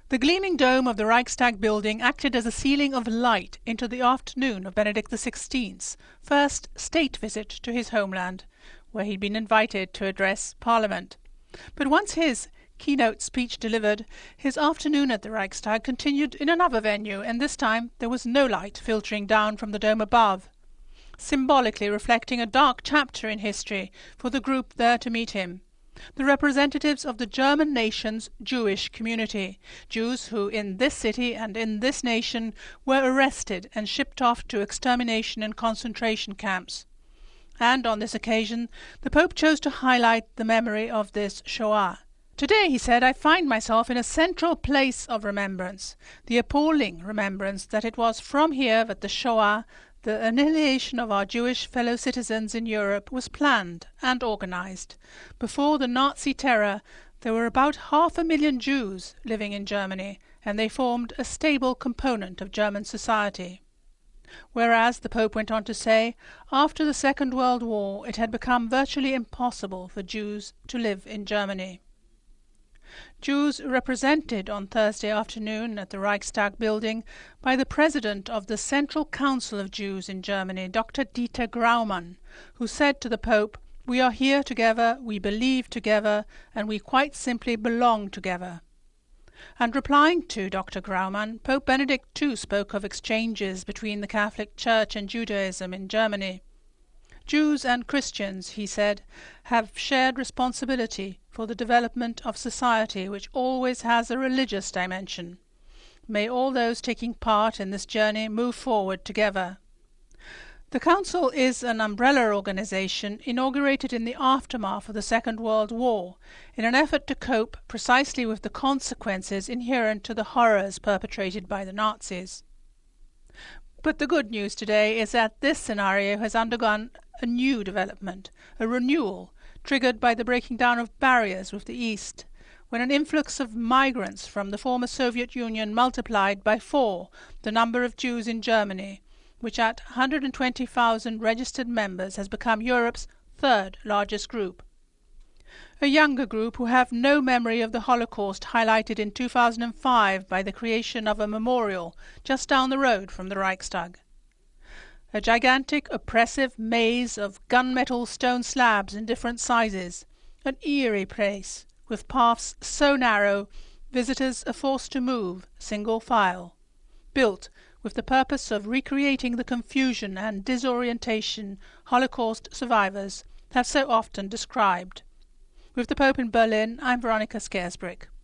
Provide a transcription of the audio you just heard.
The gleaming dome of the Reichstag building acted as a ceiling of light into the afternoon of Benedict XVI's first state visit to his homeland, where he'd been invited to address Parliament. But once his keynote speech delivered, his afternoon at the Reichstag continued in another venue, and this time there was no light filtering down from the dome above, symbolically reflecting a dark chapter in history for the group there to meet him. The representatives of the German nation's Jewish community, Jews who in this city and in this nation were arrested and shipped off to extermination and concentration camps. And on this occasion the Pope chose to highlight the memory of this Shoah. Today, he said, I find myself in a central place of remembrance, the appalling remembrance that it was from here that the Shoah, the annihilation of our Jewish fellow citizens in Europe, was planned and organized. Before the Nazi terror, there were about 500,000 Jews living in Germany, and they formed a stable component of German society. Whereas, the Pope went on to say, after the Second World War it had become virtually impossible for Jews to live in Germany. Jews represented on Thursday afternoon at the Reichstag building by the president of the Central Council of Jews in Germany, Dr. Dieter Graumann, who said to the Pope, "We are here together, we believe together, and we quite simply belong together." And replying to Dr. Graumann, Pope Benedict too spoke of exchanges between the Catholic Church and Judaism in Germany. Jews and Christians, he said, have shared responsibility for the development of society which always has a religious dimension. May all those taking part in this journey move forward together. The Council is an umbrella organization inaugurated in the aftermath of the Second World War in an effort to cope precisely with the consequences inherent to the horrors perpetrated by the Nazis. But the good news today is that this scenario has undergone a new development, a renewal, triggered by the breaking down of barriers with the East, when an influx of migrants from the former Soviet Union multiplied by 4 the number of Jews in Germany, which at 120,000 registered members has become Europe's third largest group. A younger group who have no memory of the Holocaust, highlighted in 2005 by the creation of a memorial just down the road from the Reichstag. A gigantic, oppressive maze of gunmetal stone slabs in different sizes, an eerie place, with paths so narrow visitors are forced to move single file, built with the purpose of recreating the confusion and disorientation Holocaust survivors have so often described. With the Pope in Berlin, I'm Veronica Scaresbrick.